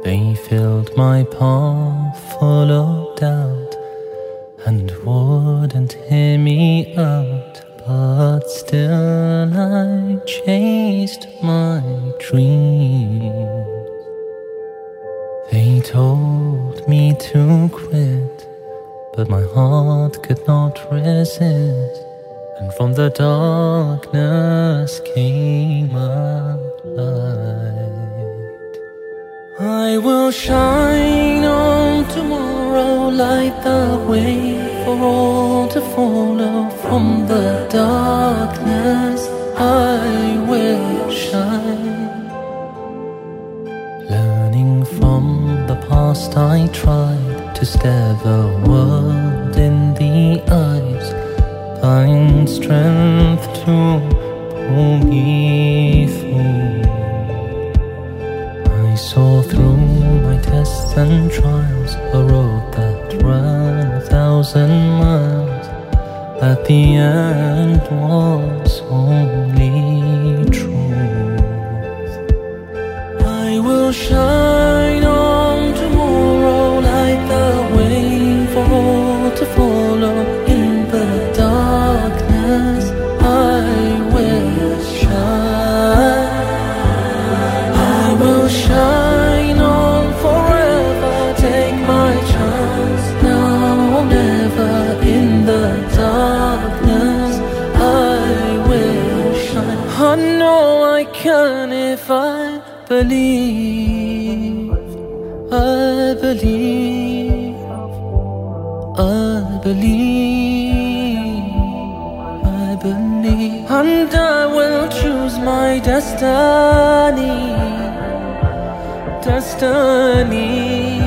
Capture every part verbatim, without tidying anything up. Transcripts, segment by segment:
They filled my path full of doubt and wouldn't hear me out, but still I chased my dreams. They told me to quit, but my heart could not resist, and from the darkness came a light. I will shine on tomorrow, light the way for all to follow. From the darkness I will shine. Learning from the past, I tried to stare the world in the eyes, find strength to pull me through. I saw through my tests and trials, a road that ran a thousand miles. At the end was only truth. I will shine on tomorrow, light the way for all to follow. In the darkness I will shine. I will shine on forever, take my chance now or never. In the darkness I will shine. I know I can if I believe. I believe. I believe. I believe. And I will choose my destiny. Destiny.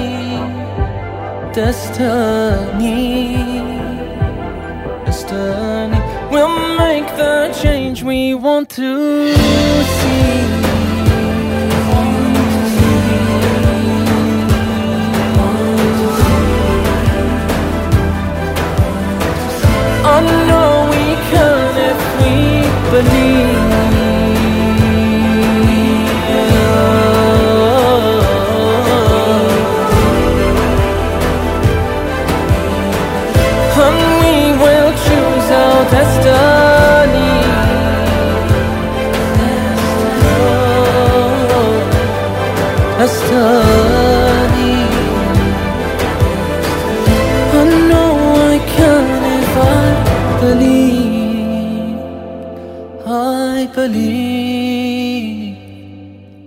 Destiny. Destiny. We'll make the change we want to see. I know we can if we believe. And we will choose our destiny. Destiny. I know I can if I believe. I believe.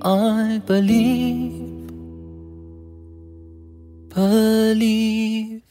I believe. Believe.